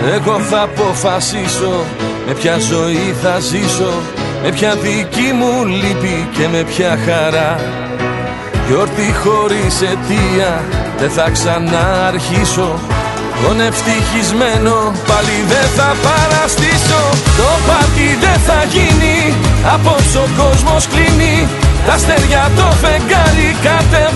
Εγώ θα αποφασίσω με ποια ζωή θα ζήσω, με ποια δική μου λύπη και με ποια χαρά. Γιορτή χωρίς αιτία δεν θα ξαναρχίσω, τον ευτυχισμένο πάλι δεν θα παραστήσω. Το πάρτι δεν θα γίνει, απόψε ο κόσμος κλείνει, τα αστέρια το φεγγάρι κατεβαίνουν.